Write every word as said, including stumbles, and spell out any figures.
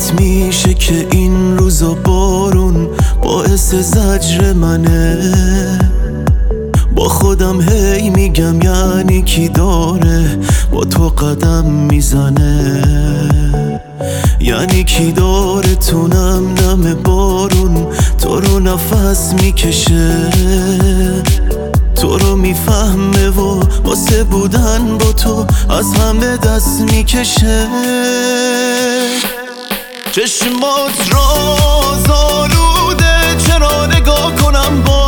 باورت میشه که این روزا بارون باعث زجر منه؟ با خودم هی میگم یعنی کی داره با تو قدم میزنه؟ یعنی کی داره تو نم نم بارون تو رو نفس میکشه؟ تو رو میفهمه و واسه بودن با تو از همه دست میکشه. چشمات راز آلوده چرا نگاه کنم با